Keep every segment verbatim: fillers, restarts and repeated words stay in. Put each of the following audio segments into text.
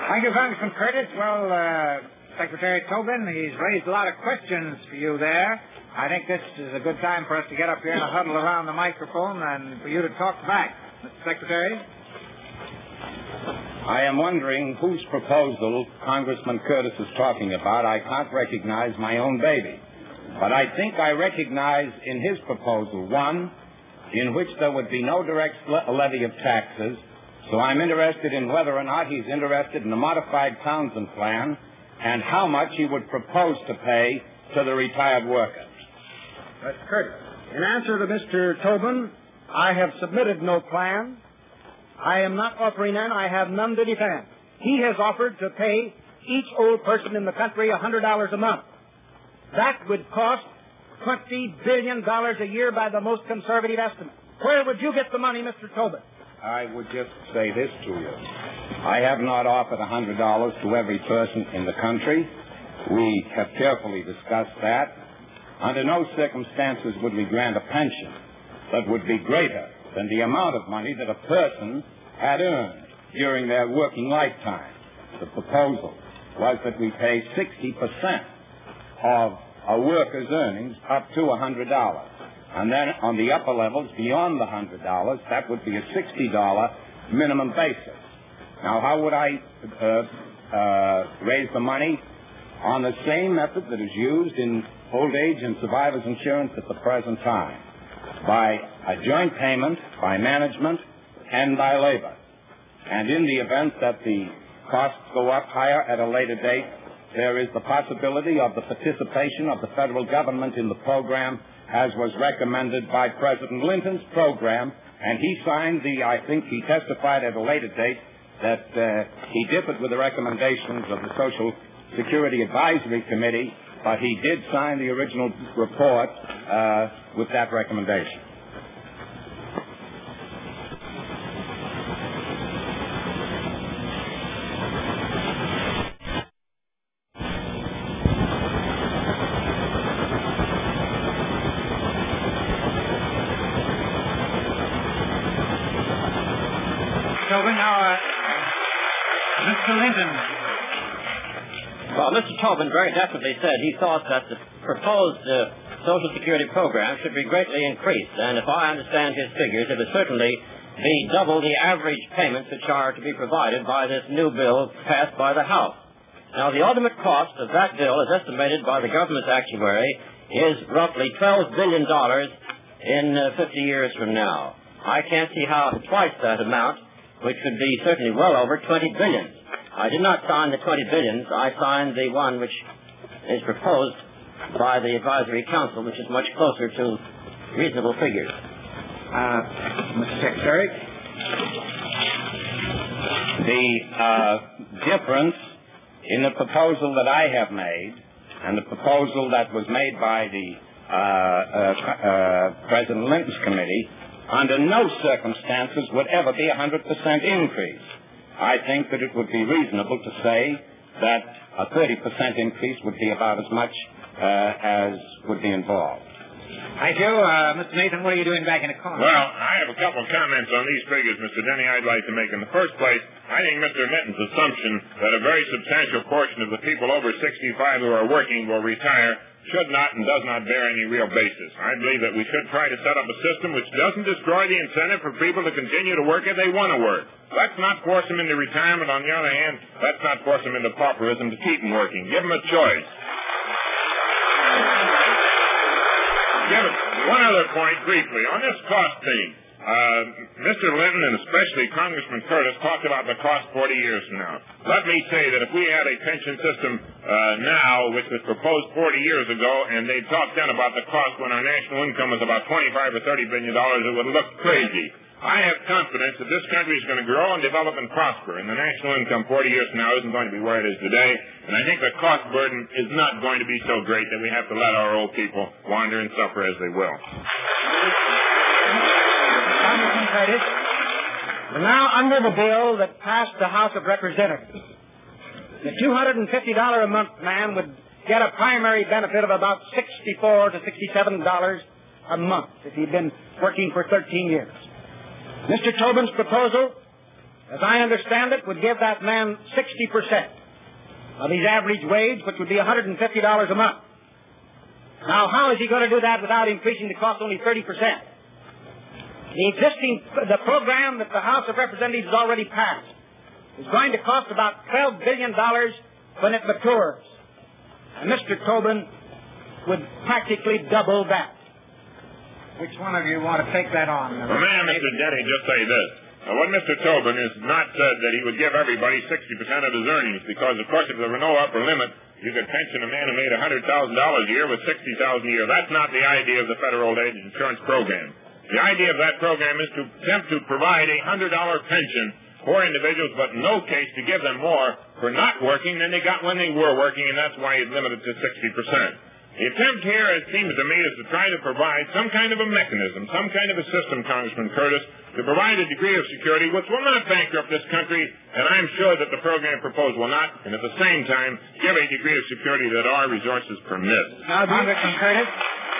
Thank you, Congressman Curtis. Well, uh, Secretary Tobin, he's raised a lot of questions for you there. I think this is a good time for us to get up here and huddle around the microphone and for you to talk back. Mister Secretary? I am wondering whose proposal Congressman Curtis is talking about. I can't recognize my own baby. But I think I recognize in his proposal one in which there would be no direct le- levy of taxes. So I'm interested in whether or not he's interested in a modified Townsend plan and how much he would propose to pay to the retired workers. Mister Curtis. In answer to Mister Tobin, I have submitted no plan. I am not offering none. I have none to defend. He has offered to pay each old person in the country one hundred dollars a month. That would cost twenty billion dollars a year by the most conservative estimate. Where would you get the money, Mister Tobin? I would just say this to you. I have not offered one hundred dollars to every person in the country. We have carefully discussed that. Under no circumstances would we grant a pension that would be greater than the amount of money that a person had earned during their working lifetime. The proposal was that we pay sixty percent of a worker's earnings up to one hundred dollars. And then on the upper levels, beyond the one hundred dollars, that would be a sixty dollars minimum basis. Now, how would I uh, uh, raise the money? On the same method that is used in old age and survivors insurance at the present time, by a joint payment, by management, and by labor. And in the event that the costs go up higher at a later date, there is the possibility of the participation of the federal government in the program, as was recommended by President Lincoln's program, and he signed the, I think he testified at a later date that uh, he differed with the recommendations of the Social Security Advisory Committee, but he did sign the original report uh, with that recommendation. Tobin, now, uh, Mister Linton. Well, Mister Tobin very definitely said he thought that the proposed uh, Social Security program should be greatly increased, and if I understand his figures, it would certainly be double the average payments which are to be provided by this new bill passed by the House. Now, the ultimate cost of that bill, as estimated by the government's actuary, is roughly twelve billion dollars in uh, fifty years from now. I can't see how twice that amount, which would be certainly well over twenty billion dollars. I did not sign the twenty billion dollars. I signed the one which is proposed by the Advisory Council, which is much closer to reasonable figures. Uh, Mister Secretary? The uh, difference in the proposal that I have made and the proposal that was made by the uh, uh, uh, President Lincoln's committee, under no circumstances would ever be a one hundred percent increase. I think that it would be reasonable to say that a thirty percent increase would be about as much uh, as would be involved. Thank you. Uh, Mister Nathan, what are you doing back in the corner? Well, I have a couple of comments on these figures, Mister Denny, I'd like to make. In the first place, I think Mister Mitten's assumption that a very substantial portion of the people over sixty-five who are working will retire should not and does not bear any real basis. I believe that we should try to set up a system which doesn't destroy the incentive for people to continue to work if they want to work. Let's not force them into retirement. On the other hand, let's not force them into pauperism to keep them working. Give them a choice. Give it. One other point, briefly, on this cost thing. Uh, Mister Linton and especially Congressman Curtis talked about the cost forty years from now. Let me say that if we had a pension system uh, now, which was proposed forty years ago, and they talked then about the cost when our national income was about twenty-five or thirty billion dollars, it would look crazy. I have confidence that this country is going to grow and develop and prosper, and the national income forty years from now isn't going to be where it is today. And I think the cost burden is not going to be so great that we have to let our old people wander and suffer as they will. Congressman Curtis, now under the bill that passed the House of Representatives, the two hundred fifty dollars a month man would get a primary benefit of about sixty-four to sixty-seven dollars a month if he'd been working for thirteen years. Mister Tobin's proposal as I understand it, would give that man sixty percent of his average wage, which would be one hundred fifty dollars a month. Now, how is he going to do that without increasing the cost only thirty percent? The existing, the program that the House of Representatives has already passed is going to cost about twelve billion dollars when it matures. And Mister Tobin would practically double that. Which one of you want to take that on? Well, may I, Mister Denny, just say this. Now, what Mister Tobin has not said that he would give everybody sixty percent of his earnings, because, of course, if there were no upper limit, you could pension a man who made one hundred thousand dollars a year with sixty thousand dollars a year. That's not the idea of the Federal Old Age Insurance Program. The idea of that program is to attempt to provide a one hundred dollars pension for individuals, but in no case to give them more for not working than they got when they were working, and that's why it's limited to sixty percent. The attempt here, it seems to me, is to try to provide some kind of a mechanism, some kind of a system, Congressman Curtis, to provide a degree of security which will not bankrupt this country, and I'm sure that the program proposed will not, and at the same time, give a degree of security that our resources permit. Now, Congressman Curtis,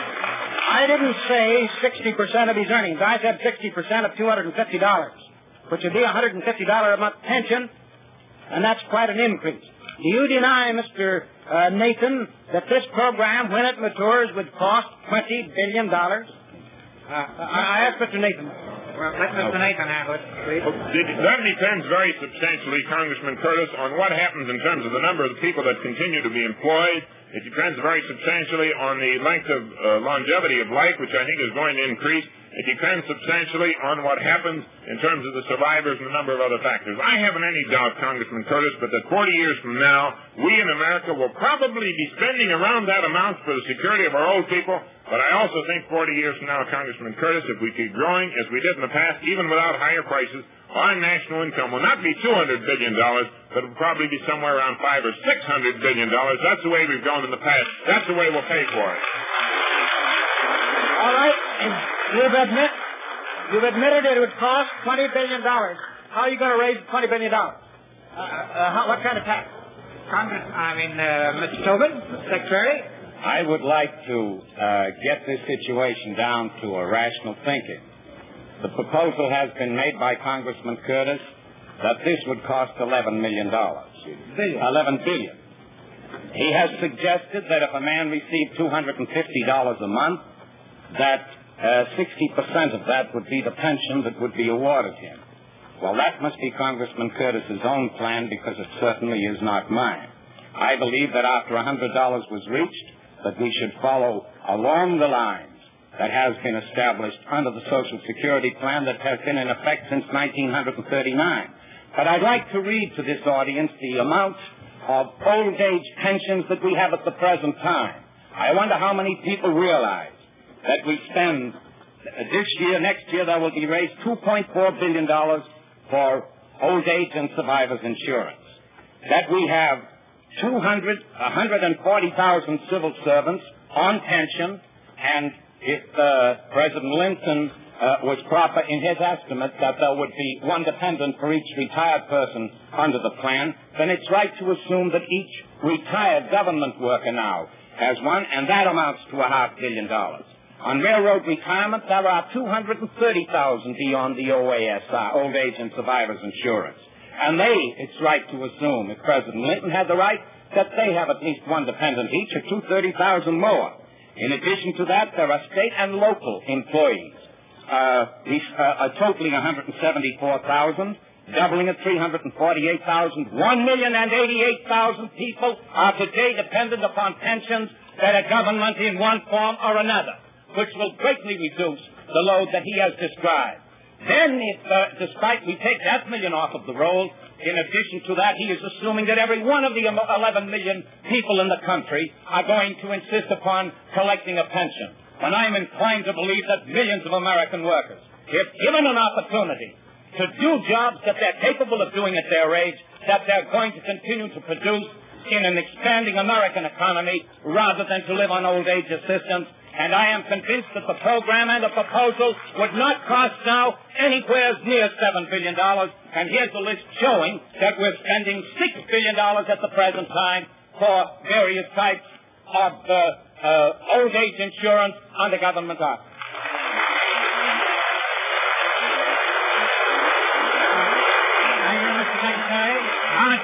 I didn't say sixty percent of his earnings. I said sixty percent of two hundred fifty dollars, which would be a one hundred fifty dollars a month pension, and that's quite an increase. Do you deny, Mister Uh, Nathan, that this program, when it matures, would cost twenty billion dollars? Uh, I asked Mister Nathan. Well, let Mister Nathan handle it, please. Well, that depends very substantially, Congressman Curtis, on what happens in terms of the number of the people that continue to be employed. It depends very substantially on the length of uh, longevity of life, which I think is going to increase. It depends substantially on what happens in terms of the survivors and a number of other factors. I haven't any doubt, Congressman Curtis, but that forty years from now, we in America will probably be spending around that amount for the security of our old people. But I also think forty years from now, Congressman Curtis, if we keep growing as we did in the past, even without higher prices, our national income will not be two hundred billion dollars, but it will probably be somewhere around five or six hundred billion dollars. That's the way we've gone in the past. That's the way we'll pay for it. All right. You've admit, you've admitted it would cost twenty billion dollars. How are you going to raise twenty billion dollars? Uh, uh, how, what kind of tax? Congress, I mean, uh, Mister Tobin, Mister Secretary. I would like to uh, get this situation down to a rational thinking. The proposal has been made by Congressman Curtis that this would cost eleven million dollars. Billion. eleven billion dollars. He has suggested that if a man received two hundred fifty dollars a month, that uh, sixty percent of that would be the pension that would be awarded him. Well, that must be Congressman Curtis's own plan, because it certainly is not mine. I believe that after one hundred dollars was reached, that we should follow along the lines that has been established under the Social Security plan that has been in effect since nineteen thirty-nine. But I'd like to read to this audience the amount of old age pensions that we have at the present time. I wonder how many people realize that we spend uh, this year, next year, there will be raised two point four billion dollars for old age and survivors insurance. That we have two hundred, one hundred forty thousand civil servants on pension, and if uh, President Lincoln uh, was proper in his estimate that there would be one dependent for each retired person under the plan, then it's right to assume that each retired government worker now has one, and that amounts to a half billion dollars. On railroad retirement, there are two hundred thirty thousand beyond the O A S I, Old Age and Survivors Insurance. And they, it's right to assume, if President Lincoln had the right, that they have at least one dependent each, or two hundred thirty thousand more. In addition to that, there are state and local employees, uh, uh, totaling one hundred seventy-four thousand, doubling at three hundred forty-eight thousand. one million eighty-eight thousand people are today dependent upon pensions that a government in one form or another, which will greatly reduce the load that he has described. Then, if, uh, despite we take that million off of the roll, in addition to that, he is assuming that every one of the eleven million people in the country are going to insist upon collecting a pension. And I'm inclined to believe that millions of American workers, if given an opportunity to do jobs that they're capable of doing at their age, that they're going to continue to produce in an expanding American economy rather than to live on old age assistance. And I am convinced that the program and the proposal would not cost now anywhere near seven billion dollars. And here's a list showing that we're spending six billion dollars at the present time for various types of uh, uh, old age insurance under government office.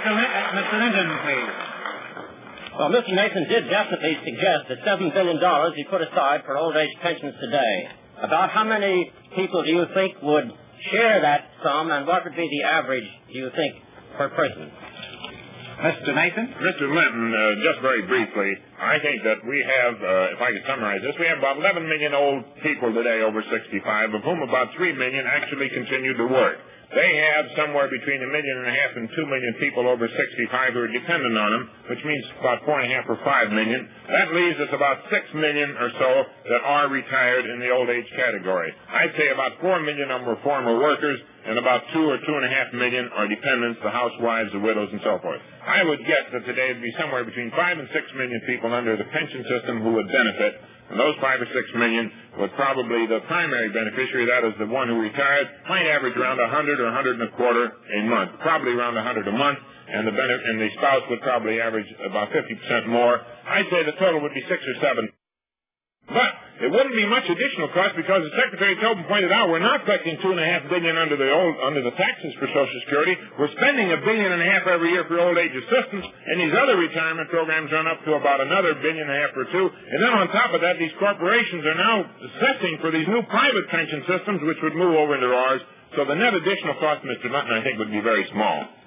Mister Lin- uh, Mister Linton, please. Well, Mister Nathan did definitely suggest that seven billion dollars be put aside for old age pensions today. About how many people do you think would share that sum, and what would be the average, do you think, per person? Mister Nathan? Mister Linton, uh, just very briefly, I think that we have, uh, if I could summarize this, we have about eleven million old people today over sixty-five, of whom about three million actually continue to work. They have somewhere between a million and a half and two million people over sixty-five who are dependent on them, which means about four and a half or five million. That leaves us about six million or so that are retired in the old age category. I'd say about four million of them are former workers, and about two or two and a half million are dependents, the housewives, the widows, and so forth. I would guess that today would be somewhere between five and six million people under the pension system who would benefit. And those five or six million would probably, the primary beneficiary, that is the one who retired, might average around a hundred or a hundred and a quarter a month, probably around a hundred a month, and the benefit, and the spouse would probably average about fifty percent more. I'd say the total would be six or seven. But it wouldn't be much additional cost because, as Secretary Tobin pointed out, we're not collecting two and a half billion under the old under the taxes for Social Security. We're spending a billion and a half every year for old age assistance, and these other retirement programs run up to about another billion and a half or two. And then on top of that, these corporations are now assessing for these new private pension systems, which would move over into ours. So the net additional cost, Mister Linton, I think would be very small.